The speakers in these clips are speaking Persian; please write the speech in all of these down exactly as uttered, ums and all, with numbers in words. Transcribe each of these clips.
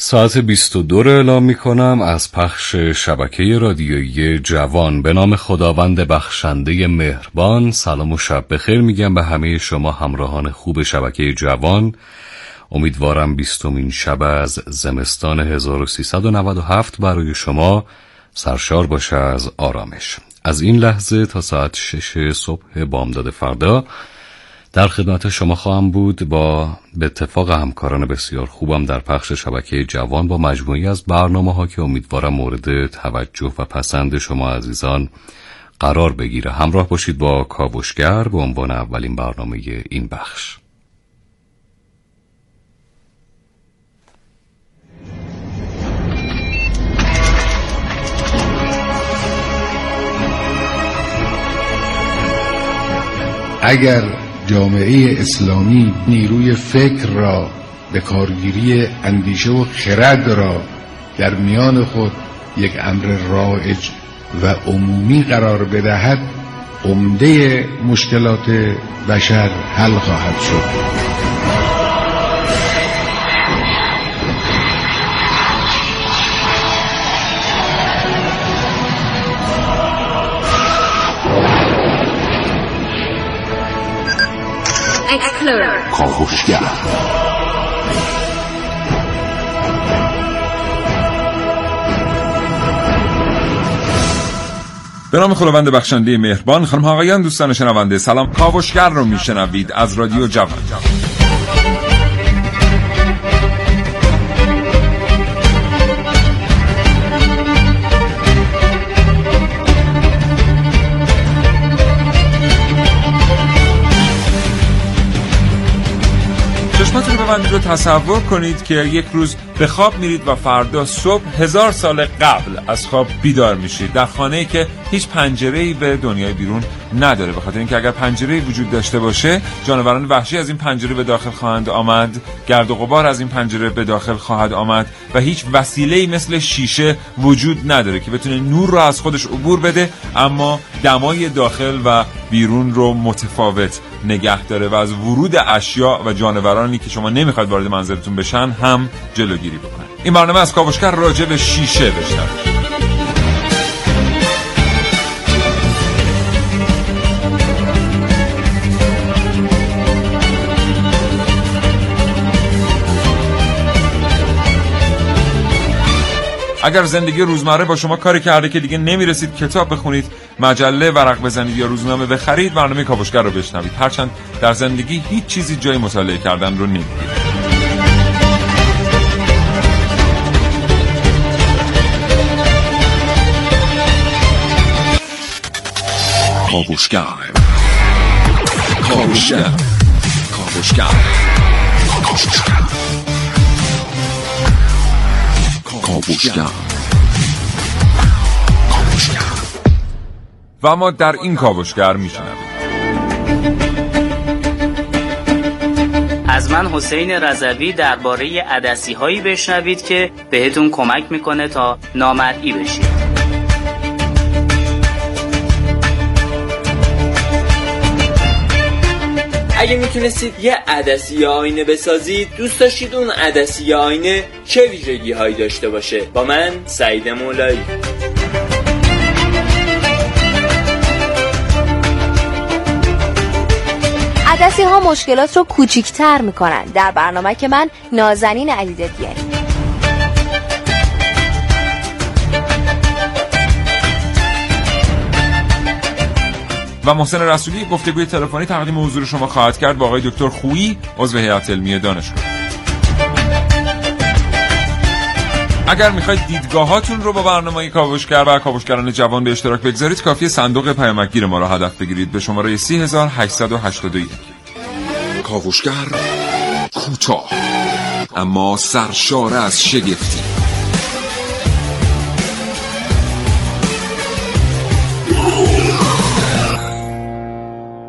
ساعت بیست و دو رو اعلام می کنم از پخش شبکه رادیویی جوان. به نام خداوند بخشنده مهربان سلام و شب بخیر میگم به همه شما همراهان خوب شبکه جوان. امیدوارم بیستمین شب از زمستان هزار و سیصد و نود و هفت برای شما سرشار باشه از آرامش. از این لحظه تا ساعت شش صبح بامداد فردا در خدمت شما خواهم بود با به اتفاق همکاران بسیار خوبم در پخش شبکه جوان با مجموعی از برنامه ها که امیدوارم مورد توجه و پسند شما عزیزان قرار بگیره. همراه باشید با کاوشگر به عنوان اولین برنامه این بخش. اگر جامعه اسلامی نیروی فکر را به کارگیری اندیشه و خرد را در میان خود یک امر رایج و عمومی قرار بدهد، عمده مشکلات بشر حل خواهد شد. کاوشگر به نام خداوند بخشنده مهربان. خانم ها آقایان دوستان شنونده سلام. کاوشگر رو میشنوید از رادیو جوان. چشماتون رو ببندید و تصور کنید که یک روز به خواب میرید و فردا صبح هزار سال قبل از خواب بیدار میشید در خانه‌ای که هیچ پنجره‌ای به دنیای بیرون نداره، به خاطر اینکه اگر پنجره‌ای وجود داشته باشه جانوران وحشی از این پنجره به داخل خواهند آمد، گرد و غبار از این پنجره به داخل خواهد آمد و هیچ وسیله‌ای مثل شیشه وجود نداره که بتونه نور رو از خودش عبور بده اما دمای داخل و بیرون رو متفاوت نگه داره و از ورود اشیاء و جانورانی که شما نمیخواید وارد منزلتون بشن هم جلوگیری بکنه. این برنامه از کاوشگر راجع به شیشه بشنوید. اگر زندگی روزمره با شما کاری کرده که دیگه نمیرسید کتاب بخونید، مجله ورق بزنید یا روزنامه بخرید، برنامه کاوشگر رو بشنوید. هرچند در زندگی هیچ چیزی جای مطالعه کردن رو نمیگیره. کاوشگر کاوشگر کاوشگر کاوشگر کاوشگر و ما در این کاوشگر میشنویم. از من حسین رضوی درباره عدسی هایی بشنوید که بهتون کمک میکنه تا نامرئی بشید. اگه میتونستید یه عدسی آینه بسازید، دوست داشتید اون عدسی آینه چه ویژگی هایی داشته باشه؟ با من سعید مولایی. عدسی ها مشکلات رو کوچیک‌تر میکنن. در برنامه که من نازنین علیدادیانی. و محسن رسولی گفتگوی تلفنی تقدیم حضور شما خواهد کرد با آقای دکتر خویی عضو هیئت علمی دانشگاه. اگر میخواید دیدگاهاتون رو با برنامه کاوشگر و کاوشگران جوان به اشتراک بگذارید، کافیه صندوق پیامکگیر ما را هدف بگیرید به شماره سی هزار هشتصد و هشتاد و یک. کاوشگر کوتاه اما سرشار از شگفتی.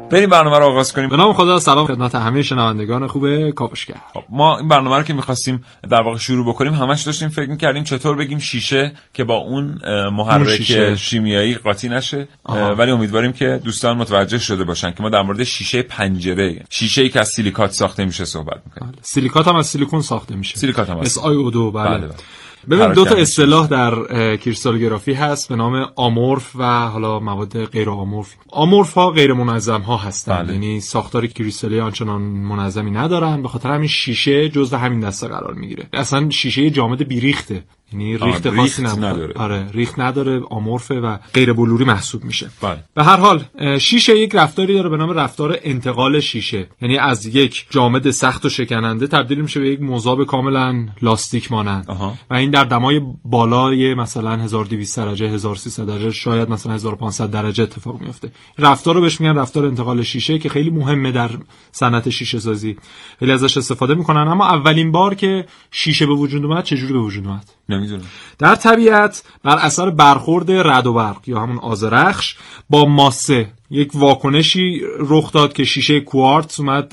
بریم برنامه رو آغاز کنیم. به نام خدا. سلام خدمت همه شنوندگان خوب کاوشگر. خب ما این برنامه رو که می‌خواستیم در واقع شروع بکنیم همش داشتیم فکر می‌کردیم چطور بگیم شیشه که با اون محرک شیمیایی قاطی نشه، ولی امیدواریم که دوستان متوجه شده باشن که ما در مورد شیشه پنجره، شیشه‌ای که از سیلیکات ساخته میشه صحبت می‌کنیم. سیلیکات هم از سیلیکون ساخته میشه. سیلیکات هم اس آی او دو. بله, بله. ببین دو تا اصطلاح در کریستالوگرافی هست به نام آمورف و حالا مواد غیر آمورف. آمورف ها غیر منظم ها هستن، بله. یعنی ساختار کریستالی آنچنان منظمی ندارن، به خاطر همین شیشه جزو همین دسته قرار میگیره. اصلا شیشه جامد بیریخته، یعنی ریخت خاصی نداره. آره ریخت نداره، آمورفه و غیر بلوری محسوب میشه. بله. به هر حال شیشه یک رفتاری داره به نام رفتار انتقال شیشه، یعنی از یک جامد سخت و شکننده تبدیل میشه به یک مذاب کاملا لاستیک مانند. آها. و این در دمای بالای مثلا هزار و دویست درجه، هزار و سیصد درجه، شاید مثلا هزار و پانصد درجه اتفاق میفته. رفتار رو بهش میگن رفتار انتقال شیشه که خیلی مهمه در صنعت شیشه سازی. خیلی ازش استفاده میکنن. اما اولین بار که شیشه به وجود اومد چجوری به وجود اومد؟ نمیدونم. در طبیعت بر اثر برخورد رعد و برق یا همون آذرخش با ماسه یک واکنشی رخ داد که شیشه کوارتز اومد،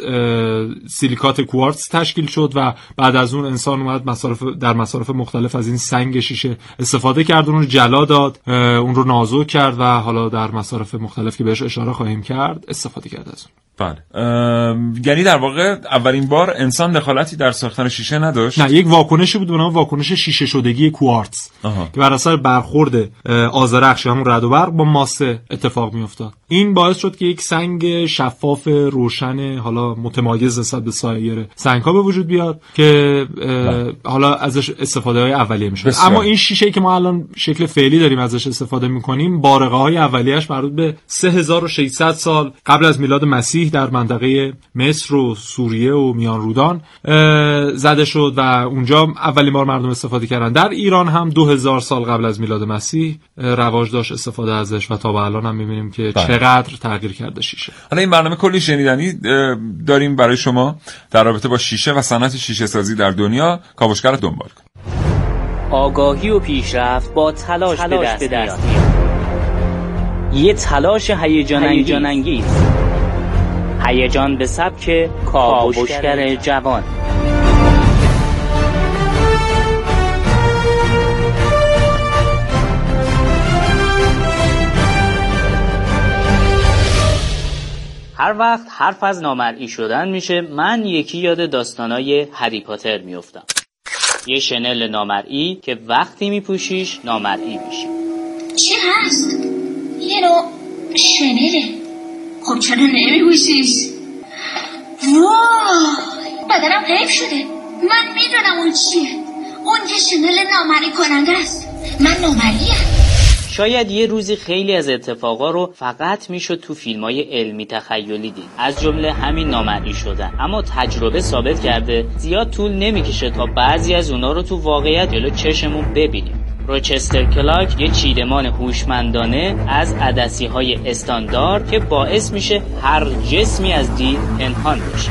سیلیکات کوارتز تشکیل شد و بعد از اون انسان اومد مصارف در مصارف مختلف از این سنگ شیشه استفاده کرد، اون رو جلا داد، اون رو نازک کرد و حالا در مصارف مختلف که بهش اشاره خواهیم کرد استفاده کرد از اون. بله. یعنی در واقع اولین بار انسان دخالتی در ساختن شیشه نداشت. نه، یک واکنشی بود به نام واکنش شیشه شدگی کوارتز که بر اثر برخورد آذرخش همون رعد و برق با ماسه اتفاق میافتاد. این باعث شد که یک سنگ شفاف روشن حالا متمایز نسبت به سایر سنگ‌ها به وجود بیاد که حالا ازش استفاده های اولیه میشه. اما این شیشه‌ای که ما الان شکل فعلی داریم ازش استفاده میکنیم بارقه‌های اولیه‌اش مربوط به سه هزار و ششصد سال قبل از میلاد مسیح در منطقه مصر و سوریه و میان رودان زده شد و اونجا اولین بار مردم استفاده کردن. در ایران هم دو هزار سال قبل از میلاد مسیح رواج داشت استفاده ازش و تا به الان هم می‌بینیم که بله. چقدر تغییر کرده شیشه. حالا این برنامه کلی شنیدنی داریم برای شما در رابطه با شیشه و صنعت شیشه سازی در دنیا. کاوشگر رو دنبال کن. آگاهی و پیشرفت با تلاش, تلاش به دست میاد. یه تلاش هیجان انگیز. هیجان به سبک کاوشگر جوان. هر وقت حرف از نامرئی شدن میشه من یکی یاد داستانای هری پاتر میافتم. یه شنل نامرئی که وقتی میپوشیش نامرئی میشی. چه هست؟ یه نوع شنله. خب چرا نمیپوشیش؟ وای بدنم حیف شده. من میدونم اون چیه. اون که شنل نامرئی کننده است. من نامرئیم. شاید یه روزی خیلی از اتفاقا رو فقط میشد تو فیلمای علمی تخیلی دید، از جمله همین نامرئی شدن. اما تجربه ثابت کرده زیاد طول نمیکشه تا بعضی از اونا رو تو واقعیت جلو چشمون ببینیم. روچستر کلاک یه چیدمان هوشمندانه از عدسی‌های استاندارد که باعث میشه هر جسمی از دید پنهان بشه.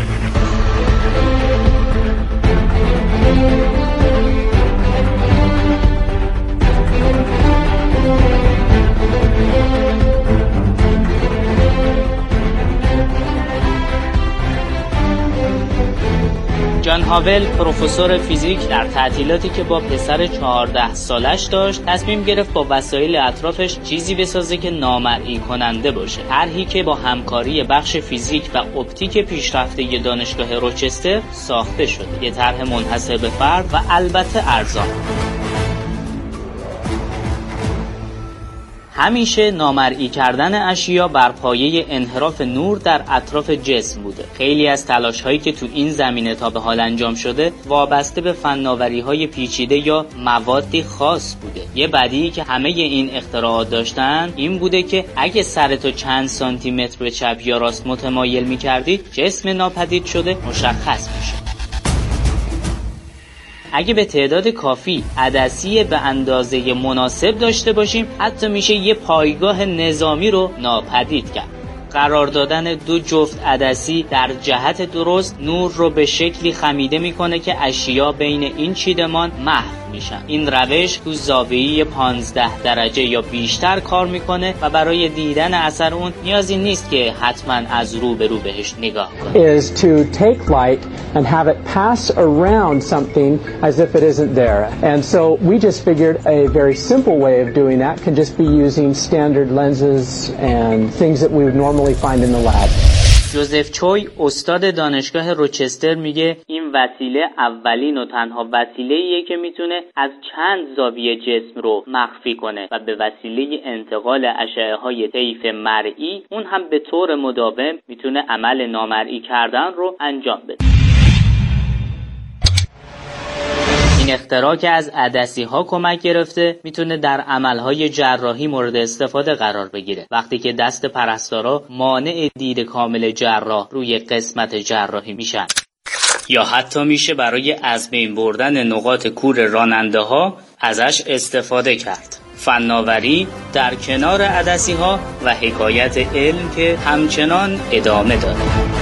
جان هاول پروفسور فیزیک در تعطیلاتی که با پسر چهارده سالش داشت تصمیم گرفت با وسایل اطرافش چیزی بسازه که نامرئی کننده باشه. طرحی که با همکاری بخش فیزیک و اپتیک پیشرفته دانشگاه روچستر ساخته شده. یه طرح منحصر به فرد و البته ارزان. همیشه نامرئی کردن اشیا بر پایه انحراف نور در اطراف جسم بوده. خیلی از تلاش‌هایی که تو این زمینه تا به حال انجام شده وابسته به فناوری‌های پیچیده یا موادی خاص بوده. یه بدیهی که همه این اختراعات داشتن این بوده که اگه سرتو چند سانتی متر به چپ یا راست متمایل می‌کردی جسم ناپدید شده مشخص میشه. اگه به تعداد کافی عدسی به اندازه مناسب داشته باشیم حتی میشه یه پایگاه نظامی رو ناپدید کرد. قرار دادن دو جفت عدسی در جهت درست نور رو به شکلی خمیده میکنه که اشیا بین این چیدمان محو میشن. این روش تو زاویه پانزده درجه یا بیشتر کار میکنه و برای دیدن اثر اون نیازی نیست که حتما از رو به رو بهش نگاه کنه. is to take light and have it pass around something as if it isn't there. And so we just figured a very simple way of doing that can just be using standard lenses and things that we would normally find in the lab. جوزف چوی استاد دانشگاه روچستر میگه این وسیله اولین و تنها وسیله‌ایه که میتونه از چند زاویه جسم رو مخفی کنه و به وسیله انتقال اشعه‌های طیف مرئی اون هم به طور مداوم میتونه عمل نامرئی کردن رو انجام بده. این اختراع که از عدسی ها کمک گرفته میتونه در عملهای جراحی مورد استفاده قرار بگیره وقتی که دست پرستارا مانع دید کامل جراح روی قسمت جراحی میشن، یا حتی میشه برای از بین بردن نقاط کور راننده ها ازش استفاده کرد. فناوری در کنار عدسی ها و حکایت علم که همچنان ادامه داره.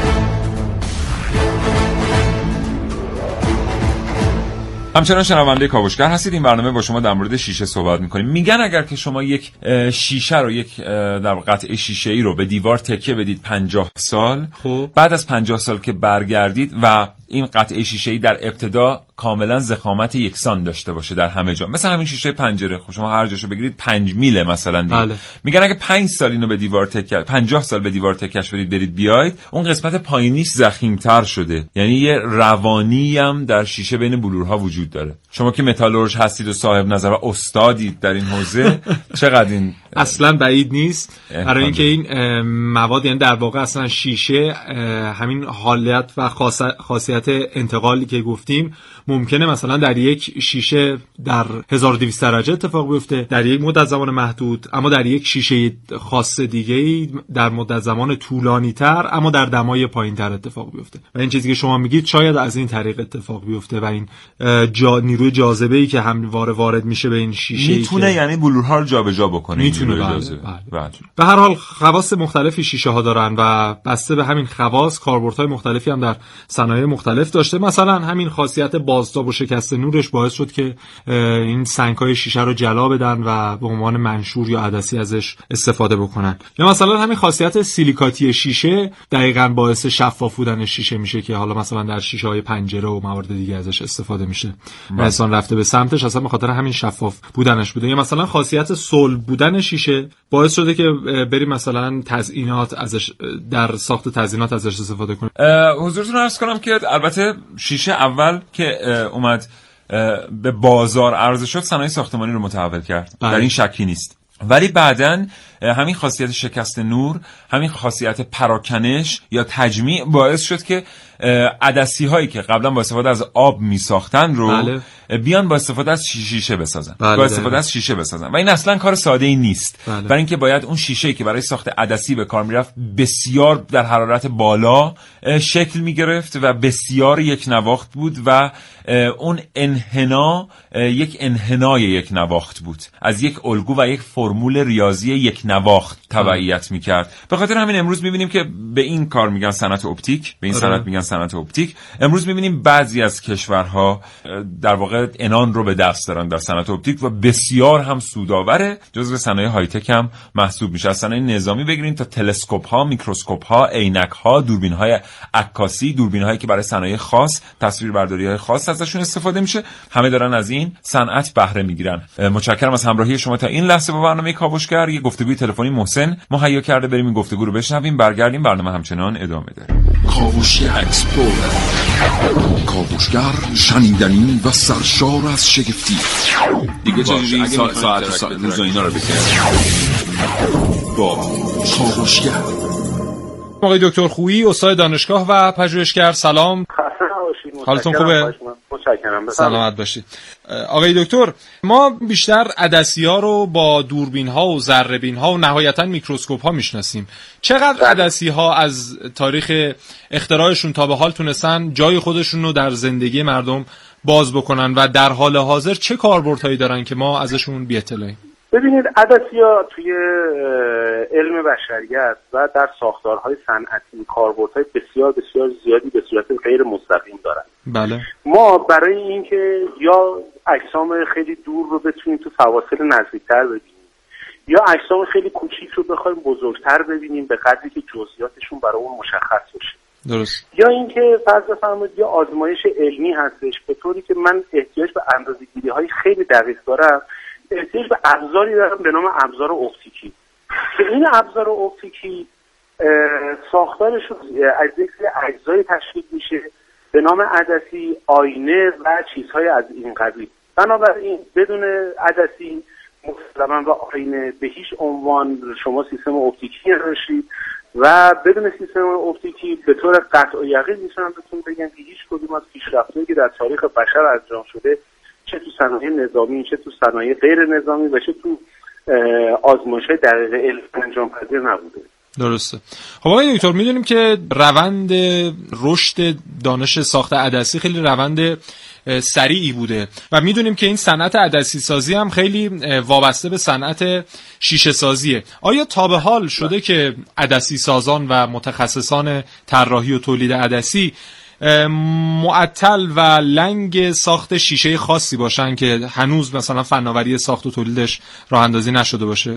همچنان شنونده کاوشگر هستید. این برنامه با شما در مورد شیشه صحبت میکنیم. میگن اگر که شما یک شیشه رو یک در قطعه شیشه ای رو به دیوار تکیه بدید پنجاه سال، خب بعد از پنجاه سال که برگردید و این قطعه شیشه ای در ابتدا کاملا ضخامت یکسان داشته باشه در همه جا، مثلا همین شیشه پنجره، خب شما هر جاشو بگیرید پنج میله مثلا دیگه. بله. میگن اگه پنج سال اینو به دیوار تکیه پنجاه سال به دیوار تکیهش بدید برید بیاید، اون قسمت پایینیش ضخیم‌تر شده. یعنی یه روانی هم در شیشه بین بلورها وجود داره. شما که متالورژ هستید و صاحب نظر و استادید در این حوزه، چقدر این اصلا بعید نیست برای اینکه این مواد، یعنی در واقع اصلا شیشه همین حالت و خاصیت انتقالی که گفتیم ممکنه مثلا در یک شیشه در هزار و دویست درجه اتفاق بیفته در یک مدت زمان محدود، اما در یک شیشه خاص دیگه در مدت زمان طولانی تر اما در دمای پایین تر اتفاق بیفته. و این چیزی که شما میگید شاید از این طریق اتفاق بیفته و این جا نیروی جاذبه‌ای که همواره وارد میشه به این شیشه میتونه که... یعنی بلورها رو جابجا بکنه. میتونه. بله. بله. بله. به هر حال خواص مختلفی شیشه ها دارن و بسته به همین خواص کاربردهای مختلفی هم در صنایع مختلف داشته. مثلا همین خاصیت بازتاب و شکست نورش باعث شد که این سنگ‌های شیشه رو جلا بدن و به عنوان منشور یا عدسی ازش استفاده بکنن. یا مثلا همین خاصیت سیلیکاتی شیشه دقیقاً باعث شفاف بودن شیشه میشه که حالا مثلا در شیشه‌های پنجره و موارد دیگه ازش استفاده میشه. انسان رفته به سمتش اصلا به خاطر همین شفاف بودنش بوده. یا مثلا خاصیت صلب بودن شیشه باعث شده که بریم مثلا تزیینات ازش در ساخت تزیینات ازش استفاده کنیم. حضورتون عرض کنم که البته شیشه اول که اومد به بازار عرضه شد صنایع ساختمانی رو متحول کرد. بله. در این شکی نیست. ولی بعدن همین خاصیت شکست نور، همین خاصیت پراکنش یا تجمیع باعث شد که عدسی هایی که قبلا با استفاده از آب می ساختن رو بله. بیان با استفاده از شیشه بسازن. بله. با استفاده از شیشه بسازن و این اصلا کار ساده ای نیست. بله. برای اینکه باید اون شیشه‌ای که برای ساخت عدسی به کار میرفت بسیار در حرارت بالا شکل می گرفت و بسیار یک نواخت بود و اون انحنا یک انحنای یک نواخت بود، از یک الگو و یک فرمول ریاضی یک نواخت تبعیت میکرد. به خاطر همین امروز میبینیم که به این کار میگن صنعت اپتیک، به این صنعت میگن صنعت اپتیک. امروز میبینیم بعضی از کشورها در واقع عنان رو به دست دارن در صنعت اپتیک و بسیار هم سودآوره، جزو صنایع های تک هم محسوب میشه. از صنایع نظامی بگیریم تا تلسکوپ ها، میکروسکوپ ها، عینک ها، دوربین های عکاسی، دوربین هایی که برای صنایع خاص، تصویربرداری های خاص ازشون استفاده میشه، همه دارن از این صنعت بهره میگیرن. متشکرم از همراهی شما تا این لحظه با برنامه کاوشگر. یه گفتگوی تلفنی محسن مهیا کرده، بریم این گفتگو رو بشنویم، برگردیم برنامه همچنان ادامه داره. کاوشگر اکسپلور، کاوشگر شنیدنی و سرشار از شگفتی. دیگه چجوری ساعت ساعت روز اینا رو بکنیم با کاوشگر. آقای دکتر خویی، استاد دانشگاه و پژوهشگر، سلام. حالتون خوبه؟ متشکرم. سلامت باشید. آقای دکتر، ما بیشتر عدسی‌ها رو با دوربین‌ها و ذره‌بین‌ها و نهایتاً میکروسکوپ‌ها میشناسیم. چقدر عدسی‌ها از تاریخ اختراعشون تا به حال تونستن جای خودشون رو در زندگی مردم باز بکنن و در حال حاضر چه کاربردهایی دارن که ما ازشون بی اطلاعیم؟ ببینید عدسی‌ها توی علم بشریت و در ساختارهای صنعتی کاربردهای بسیار بسیار زیادی به صورت غیر مستقیم دارن. بله. ما برای اینکه یا اجسام خیلی دور رو بتونیم تو فواصل نزدیکتر ببینیم یا اجسام خیلی کوچیک رو بخوایم بزرگتر ببینیم به قدری که جزئیاتشون برای اون مشخص بشه. درست. یا اینکه فرض بفرمایید یه آزمایش علمی هستش به طوری که من احتیاج به اندازه‌گیری‌های خیلی دقیق دارم، احتیاج به ابزاری دارم به نام ابزار اپتیکی که این ابزار اپتیکی ساختارش از یک سری اجزای تشکیل میشه به نام عدسی، آینه و چیزهای از این قبیل. بنابراین بدون عدسی مسلما و آینه به هیچ عنوان شما سیستم اپتیکی نداشتید و بدون سیستم اپتیکی به طور قطع و یقین میتونم بهتون بگم که هیچ کدوم از پیشرفت‌هایی که در تاریخ بشر انجام شده چه تو صنایع نظامی چه تو صنایع غیر نظامی و چه تو آزمایش‌های دقیق علم انجام پذیر نبوده. درسته. خب آقای دکتر میدونیم که روند رشد دانش ساخت عدسی خیلی روند سریعی بوده و میدونیم که این صنعت عدسی سازی هم خیلی وابسته به صنعت شیشه سازیه. آیا تا به حال شده که عدسی سازان و متخصصان طراحی و تولید عدسی معطل و لنگ ساخت شیشه خاصی باشن که هنوز مثلا فناوری ساخت و تولیدش راه اندازی نشده باشه؟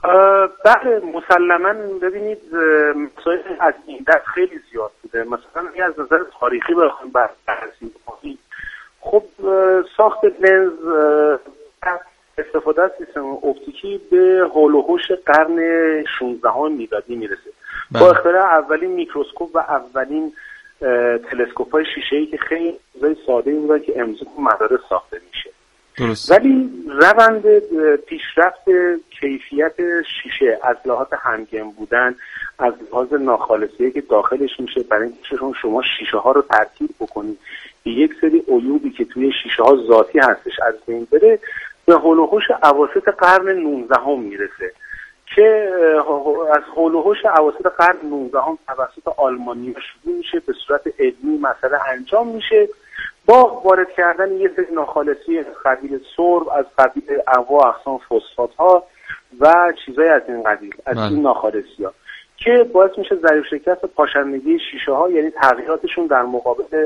بله مسلما. ببینید مسائل از این دست خیلی زیاد بوده. مثلا اگه از نظر تاریخی بخوایم بررسی کنیم، خب ساخت لنز استفاده از سیستم اپتیکی به حول و حوش قرن شانزدهم میلادی میرسه با اختراع اولین میکروسکوپ و اولین تلسکوپ‌های شیشه‌ای که خیلی چیزای ساده‌ای بودن که امروز تو مدارس ساخته میشه. درست. ولی روند پیشرفت کیفیت شیشه از لحاظ همگن بودن، از لحاظ ناخالصی که داخلش میشه برای اینکه شما شیشه ها رو ترکیب بکنید به یک سری عیوبی که توی شیشه ها ذاتی هستش از بین بره، به حول و حوش اواسط قرن نوزدهم میرسه که از حول و حوش اواسط قرن نوزدهم توسط آلمانی‌ها شروع میشه، به صورت علمی مسئله انجام میشه با وارد کردن یه سری ناخالصی از قبیل سرب، از قبیل انواع اقسام فسفات ها و چیزای از این قبیل، از این ناخالصی ها که باعث میشه ضریب شکست پاشندگی شیشه ها، یعنی تغییراتشون در مقابل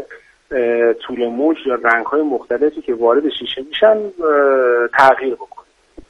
طول موج یا رنگ های مختلفی که وارد شیشه میشن تغییر بکنه.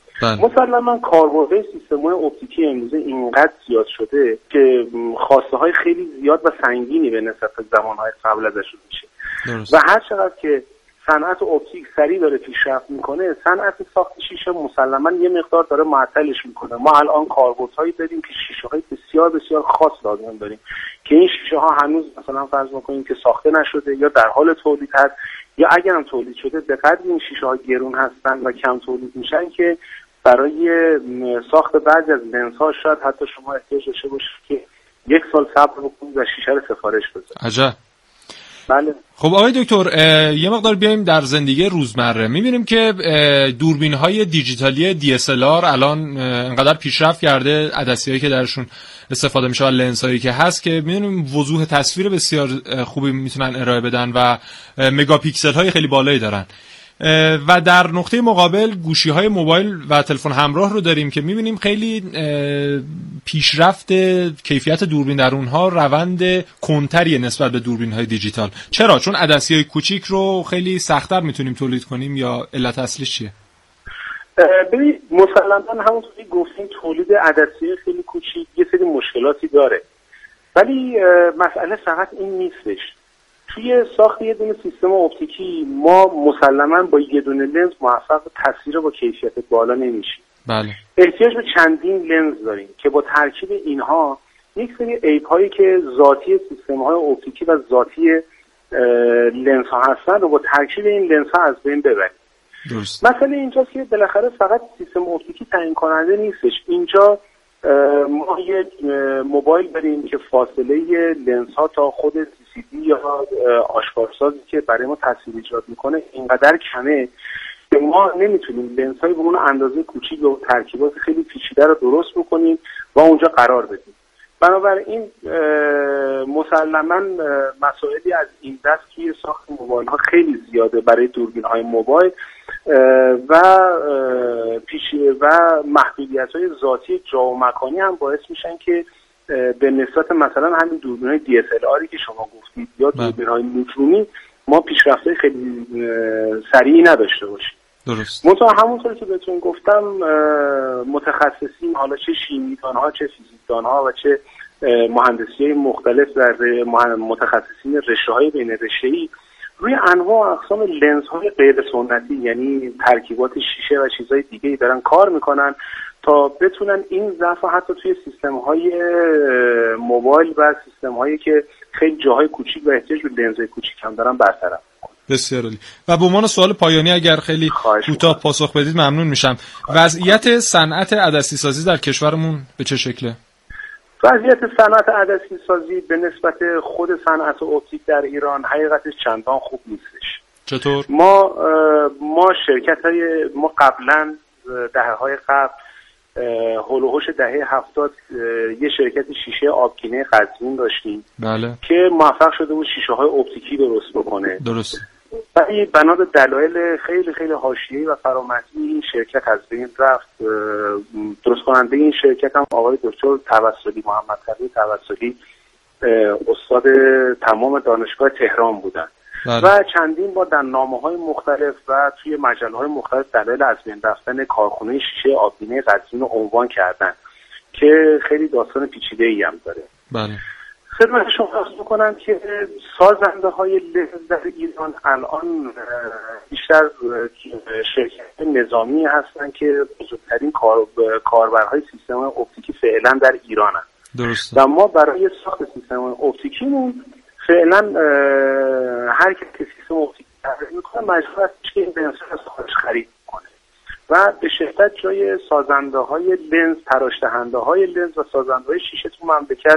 مسلما کاربردهای سیستم‌های اپتیکی امروزه اینقدر زیاد شده که خواسته های خیلی زیاد و سنگینی به نسبت زمانهای قبل ازشون میشه و هر چقدر که صنعت اپتیک سریع داره پیشرفت میکنه، صنعت ساخت شیشه مسلما یه مقدار داره معطلش میکنه. ما الان کاربردهایی داریم که شیشه های بسیار بسیار خاص لازم داریم که این شیشه ها هنوز مثلا فرض میکنیم که ساخته نشده یا در حال تولید هست، یا اگر هم تولید شده به قدری این شیشه ها گرون هستن و کم تولید میشن که برای ساخت بعضی از لنز ها شاید حتی شما احتیاج داشته باشید که یک سال صبر بکنید و شیشه رو سفارش بزنید. عجب. بله. خب آقای دکتر یه مقدار بیایم در زندگی روزمره. می‌بینیم که دوربین‌های دیجیتالی دی اس ال آر الان انقدر پیشرفت کرده، عدسی‌هایی که درشون استفاده میشه و لنزهایی که هست که می‌بینیم وضوح تصویر بسیار خوبی میتونن ارائه بدن و مگاپیکسل‌های خیلی بالایی دارن. و در نقطه مقابل گوشی‌های موبایل و تلفن همراه رو داریم که می‌بینیم خیلی پیشرفت کیفیت دوربین در اونها روند کنتری نسبت به دوربین‌های دیجیتال. چرا؟ چون عدسی‌های کوچیک رو خیلی سخت‌تر میتونیم تولید کنیم یا علت اصلیش چیه؟ ببینید مسلماً همونطوری گفتیم تولید عدسی‌های خیلی کوچیک یه سری مشکلاتی داره، ولی مسئله فقط این نیستش. توی ساخت یه دونه سیستم اپتیکی ما مسلماً با یه دونه لنز موفق تصویر با کیفیت بالا نمیشیم. بله. احتیاج به چندین لنز داریم که با ترکیب اینها یک سری عیب هایی که ذاتی سیستم های اپتیکی و ذاتی لنز ها هستن رو با ترکیب این لنز ها از بین ببریم. درست. مسئله اینجاست که بالاخره فقط سیستم اپتیکی تعیین کننده نیستش. اینجا ما یک موبایل داریم که فاصله لنز ها تا خود سی سی دی یا آشکارسازی که برای ما تصویر ایجاد میکنه اینقدر کمه که ما نمیتونیم لنز های به اون اندازه کوچیک و ترکیبات خیلی پیچیده رو درست بکنیم و اونجا قرار بدیم. بنابراین مسلماً مسائلی از این دست توی ساخت موبایل ها خیلی زیاده برای دوربین های موبایل و پیچیده و محدودیت های ذاتی جا و مکانی هم باعث میشن که به نسبت مثلا همین دوربین های دی اس ال آر که شما گفتید یا دوربین های نوترونی ما پیشرفته خیلی سریعی نداشته باشیم. درست. منتها همونطور که بهتون گفتم متخصصین، حالا چه شیمیدان ها چه فیزیکدان ها و چه مهندسی های مختلف در متخصصین رشته های بین رشته‌ای روی انواع و اقسام لنز های غیر سنتی یعنی ترکیبات شیشه و چیزهای دیگه‌ای دارن کار میکنن تا بتونن این ضعف حتی توی سیستم های موبایل و سیستم هایی که خیلی جاهای کوچیک و احتیاج به لنزهای کوچیک هم دارن برطرف. بسیار عالی. و به عنوان سوال پایانی اگر خیلی کوتاه پاسخ بدید ممنون میشم. وضعیت صنعت عدسی سازی در کشورمون به چه شکله؟ وضعیت صنعت عدسی سازی به نسبت خود صنعت اپتیک در ایران حقیقتش چندان خوب نیستش. چطور؟ ما ما شرکت های ما قبلا دهه های قبل هولوهوش دهه هفتاد یه شرکت شیشه آبگینه قزوین داشتیم. بله. که موفق شده بود شیشه های اپتیکی درست بکنه. درست. ولی بنا به دلایل خیلی خیلی حاشیه‌ای و فرامتنی این شرکت از بین رفت. درست کننده این شرکت هم آقای دکتر توسلی، محمد تقی توسلی، استاد تمام دانشگاه تهران بودن. بله. و چندین بار در نامه‌های مختلف و توی مجله‌های مختلف دلایل از بین رفتن کارخانه شیشه آبگینه قزوین رو عنوان کردن که خیلی داستان پیچیده‌ای هم داره. بله. خدمت شما عرض می‌کنم که سازنده های لنز در ایران الان بیشتر شرکت نظامی هستن که بزرگترین کار کاربرهای سیستم اپتیکی فعلا در ایران هستند. درست. و ما برای ساخت سیستم اپتیکیمون فعلا هر کی که سیستم اپتیکی طراحی می‌کنه مجبور است که این لنز رو از خارج خرید کنه و به شدت جای سازنده های لنز، تراش دهنده های لنز و سازنده های شیشه تو مملکت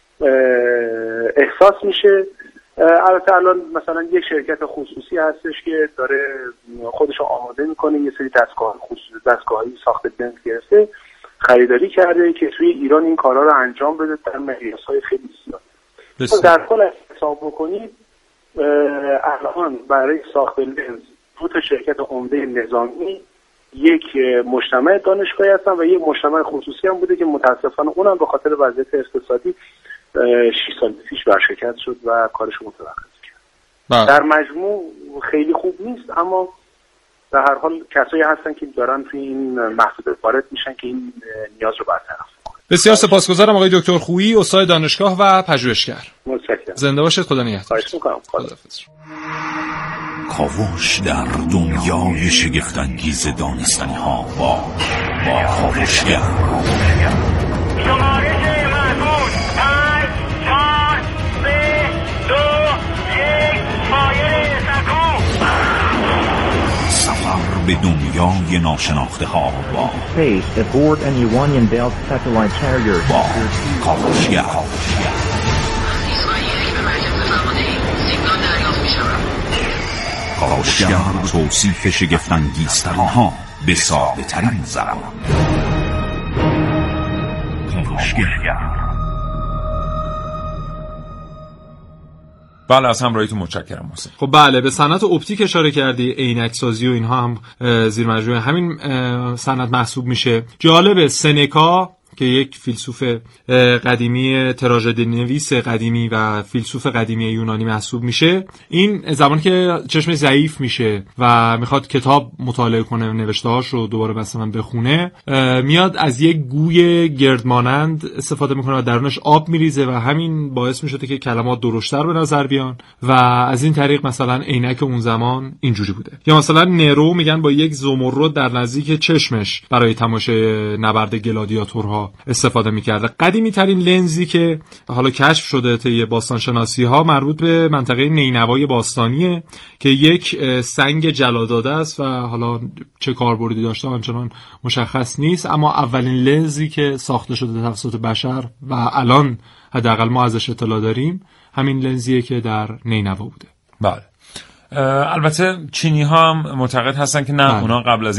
احساس میشه. البته الان مثلا یک شرکت خصوصی هستش که داره خودشو آماده میکنه، یه سری دستگاه خصوصی دستگاهی ساخت لنز گرفته، خریداری کرده که توی ایران این کارا رو انجام بده در مقیاس‌های خیلی زیاد. در کل حساب بکنید الان برای ساخت لنز دو تا شرکت عمده نظامی، یک مجتمع دانشگاهی هستن و یک مجتمع خصوصی هم بوده که متاسفانه اونم به خاطر وضعیت اقتصادی شش سال پیش ورشکست شد و کارش متوقف کرد. در مجموع خیلی خوب نیست، اما در هر حال کسایی هستن که دارن توی این محدودیت وارد میشن که این نیاز رو برطرف کنن. بسیار سپاسگزارم آقای دکتر خویی، استاد دانشگاه و پژوهشگر. متشکرم. زنده باشید. خدا نگهدار. خواهش می‌کنم. خداحافظ. کاوش در دنیای شگفت‌انگیز دانستنی‌ها با با کاوشگر. شمارش محمود پنج چهار سه دو یک پایه سکو. سفر به دنیای ناشناخته ها با Space aboard an Iranian-built satellite carrier با کاوشگر. کاوشگر توصیف شگفت‌انگیزترین ها به ساده ترین زبان. کاوشگر. بله از همراهیتون متشکرم محسن. خب بله، به صنعت اپتیک اشاره کردی، عینک سازی و اینها هم زیر مجموعه همین صنعت محسوب میشه. جالب، سنکا که یک فیلسوف قدیمی تراژدی نویس قدیمی و فیلسوف قدیمی یونانی محسوب میشه، این زمانی که چشمش ضعیف میشه و میخواد کتاب مطالعه کنه، نوشته‌هاش رو دوباره مثلا بخونه، میاد از یک گوی گردمانند استفاده میکنه و درونش آب میریزه و همین باعث میشده که کلمات درشتر به نظر بیان و از این طریق مثلا عینک اون زمان اینجوری بوده. یا مثلا نرو میگن با یک زمرد در نزدیک چشمش برای تماشای نبرد گلادیاتورها استفاده میکرده. قدیمی ترین لنزی که حالا کشف شده طی باستانشناسی ها مربوط به منطقه نینوای باستانیه که یک سنگ جلاداده است و حالا چه کاربردی داشته همچنان مشخص نیست، اما اولین لنزی که ساخته شده توسط بشر و الان حداقل ما ازش اطلاع داریم همین لنزیه که در نینوا بوده. بله. البته چینی ها هم معتقد هستن که نه، اونا قبل از این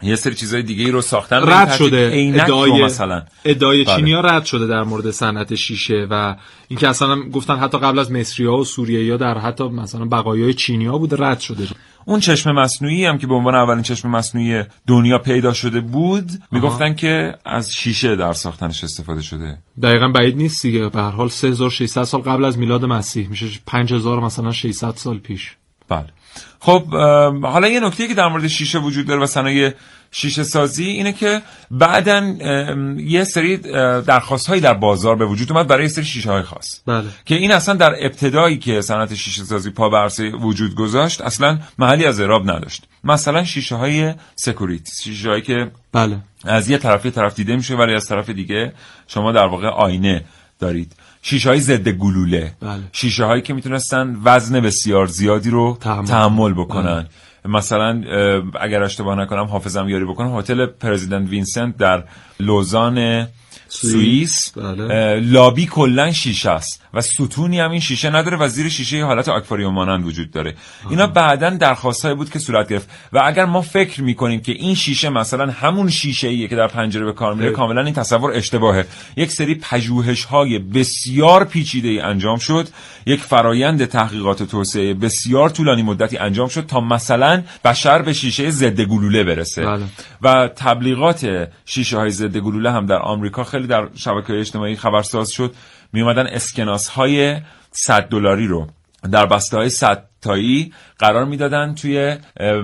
یه سری چیزای دیگه ای رو ساختن رد شده ادعای مثلا ادعای چینی‌ها رد شده در مورد صنعت شیشه و اینکه اصلا گفتن حتی قبل از مصری‌ها و سوریه‌ای‌ها در حتی مثلا بقایای چینی‌ها بوده رد شده. اون چشم مصنوعی هم که به عنوان اولین چشم مصنوعی دنیا پیدا شده بود میگفتن که از شیشه در ساختنش استفاده شده. دقیقاً بعید نیست دیگه، به هر حال سه هزار و ششصد سال قبل از میلاد مسیح میشه پنج هزار مثلا ششصد سال پیش. بله. خب حالا یه نکته که در مورد شیشه وجود داره و صنایع شیشه سازی اینه که بعدن یه سری درخواست‌هایی در بازار به وجود اومد برای یه سری شیشه‌های خاص. بله. که این اصلا در ابتدایی که صنعت شیشه سازی پا به عرصه وجود گذاشت اصلا محلی از اعراب نداشت. مثلا شیشه‌های سکوریتی، شیشه‌هایی که بله از یه طرف یه طرف دیده میشه ولی از طرف دیگه شما در واقع آینه دارید. شیشه‌های ضد گلوله، بله. شیشه‌هایی که میتونستن وزن بسیار زیادی رو تحمل, تحمل بکنن. بله. مثلا اگر اشتباه نکنم حافظم یاری بکنم هتل پرزیدنت وینسنت در لوزان سوئیس بله. لابی کلا شیشه است و ستونی هم این شیشه نداره و زیر شیشه حالت آکواریوم مانند وجود داره. آه. اینا بعداً درخواستایی بود که صورت گرفت و اگر ما فکر میکنیم که این شیشه مثلا همون شیشه ایه که در پنجره به کار میره کاملا این تصور اشتباهه. یک سری پژوهش‌های بسیار پیچیده‌ای انجام شد، یک فرایند تحقیقات و توسعه بسیار طولانی مدتی انجام شد تا مثلا بشر به شیشه ضد گلوله برسه. بله. و تبلیغات شیشه‌های ضد گلوله هم در آمریکا خیلی در شبکه‌های اجتماعی خبرساز شد. می اومدن اسکناس‌های صد دلاری رو در بسته‌های صد تایی قرار میدادن توی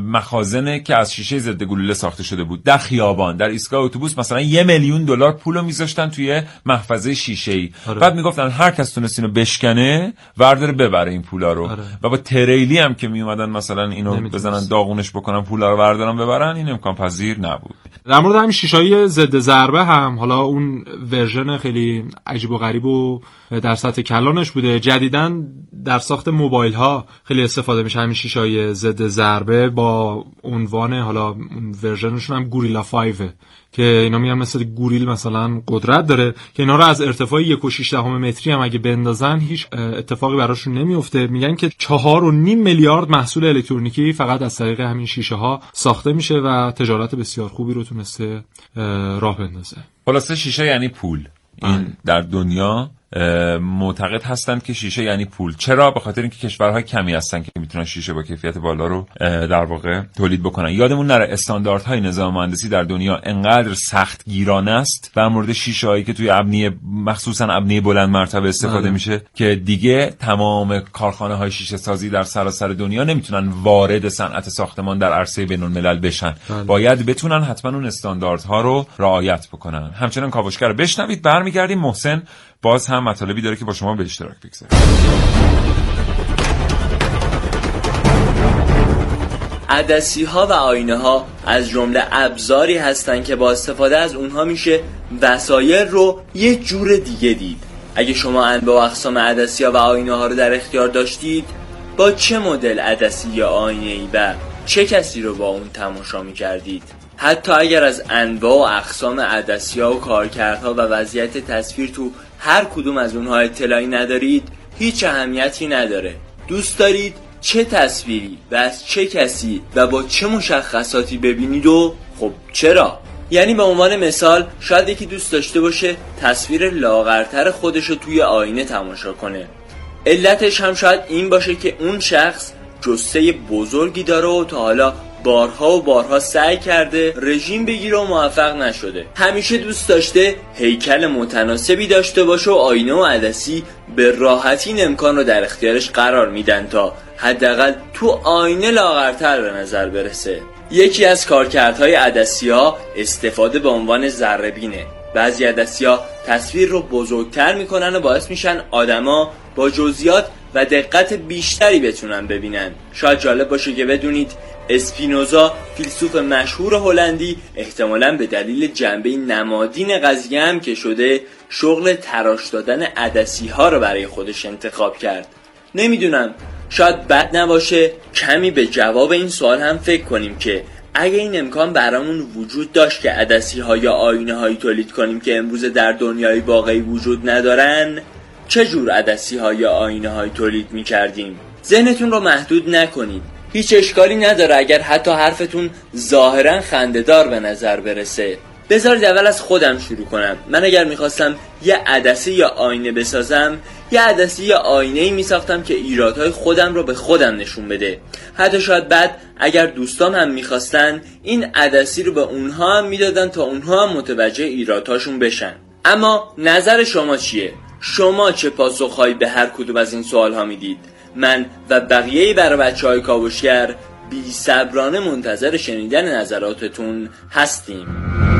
مخازن که از شیشه ضد گلوله ساخته شده بود در خیابان، در ایستگاه اتوبوس مثلا یه میلیون دلار پولو میذاشتن توی محفظه شیشه‌ای. آره. بعد میگفتن هر کس تونست اینو بشکنه ورداره ببره این پولا رو. آره. و با تریلی هم که می اومدن مثلا اینو نمیتونست. بزنن داغونش بکنن پولا رو وردارن ببرن، این امکان پذیر نبود. در مورد همین شیشه‌های ضد ضربه هم حالا اون ورژن خیلی عجیب و غریب و در سطح کلانش بوده، جدیداً در ساخت موبایل ها خیلی استفاده میشه همین شیشه‌های ضد ضربه با عنوان حالا اون ورژنشون هم گوریلا پنج که اینا میگن مثل گوریل مثلا قدرت داره که اینا رو از ارتفاع یک و شش دهم متری هم اگه بندازن هیچ اتفاقی براشون نمیفته. میگن که چهار و نیم میلیارد محصول الکترونیکی فقط از طریق همین شیشه ها ساخته میشه و تجارت بسیار خوبی رو تونسته راه بندازه. خلاصه شیشه یعنی پول. این در دنیا معتقد هستند که شیشه یعنی پول. چرا؟ به خاطر اینکه کشورهای کمی هستن که میتونن شیشه با کیفیت بالا رو در واقع تولید بکنن. یادمون نره استانداردهای نظام مهندسی در دنیا انقدر سخت گیرانه است در مورد شیشه هایی که توی ابنیه مخصوصا ابنیه بلند مرتبه استفاده بله. میشه که دیگه تمام کارخانه های شیشه سازی در سراسر دنیا نمیتونن وارد صنعت ساختمان در عرصه بین الملل بشن. بله. باید بتونن حتما اون استانداردها رو رعایت بکنن. همچنین کاوشگر رو بشنوید. برمیگردیم. محسن باز هم مطالبی داره که با شما به اشتراک بگذاریم. عدسی‌ها و آینه‌ها از جمله ابزاری هستن که با استفاده از اونها میشه وسایل رو یه جور دیگه دید. اگه شما انواع و اقسام عدسی‌ها و آینه‌ها رو در اختیار داشتید، با چه مدل عدسی یا آینه‌ای و چه کسی رو با اون تماشا می‌کردید؟ حتی اگر از انواع و اقسام عدسی‌ها و کارکردها و وضعیت تصویر تو هر کدوم از اونها اطلاعی ندارید، هیچ اهمیتی نداره. دوست دارید چه تصویری و از چه کسی و با چه مشخصاتی ببینید و خب چرا؟ یعنی به عنوان مثال شاید یکی دوست داشته باشه تصویر لاغرتر خودش رو توی آینه تماشا کنه. علتش هم شاید این باشه که اون شخص جثه بزرگی داره و تا حالا بارها و بارها سعی کرده رژیم بگیره و موفق نشده. همیشه دوست داشته هیکل متناسبی داشته باشه و آینه و عدسی به راحتی این امکان رو در اختیارش قرار میدن تا حداقل تو آینه لاغرتر به نظر برسه. یکی از کارکردهای عدسی‌ها استفاده به عنوان ذره‌بینه. بعضی عدسی‌ها تصویر رو بزرگتر میکنن و باعث میشن آدما با جزئیات و دقت بیشتری بتونن ببینن. شاید جالب باشه که بدونید اسپینوزا، فیلسوف مشهور هلندی، احتمالاً به دلیل جنبه نمادین قضیه هم که شده شغل تراش دادن عدسی‌ها رو برای خودش انتخاب کرد. نمیدونم، شاید بد نباشه کمی به جواب این سوال هم فکر کنیم که اگه این امکان برامون وجود داشت که عدسی‌ها یا آینه‌هایی تولید کنیم که امروز در دنیای واقعی وجود ندارن، چه جور عدسی‌ها یا آینه‌هایی تولید می‌کردیم؟ ذهنتون رو محدود نکنید. هیچ اشکالی نداره اگر حتی حرفتون ظاهرا خنده‌دار به نظر برسه. بذارید اول از خودم شروع کنم. من اگر میخواستم یه عدسه یا آینه بسازم، یه عدسه یا آینه‌ای میساختم که ایرادهای خودم رو به خودم نشون بده. حتی شاید بعد اگر دوستام هم میخواستن این عدسی رو به اونها هم میدادن تا اونها هم متوجه ایرادهاشون بشن. اما نظر شما چیه؟ شما چه پاسخهایی به هر کدوم از این سوالها میدید؟ من و بقیه برای بچه‌های کاوشگر بی صبرانه منتظر شنیدن نظراتتون هستیم.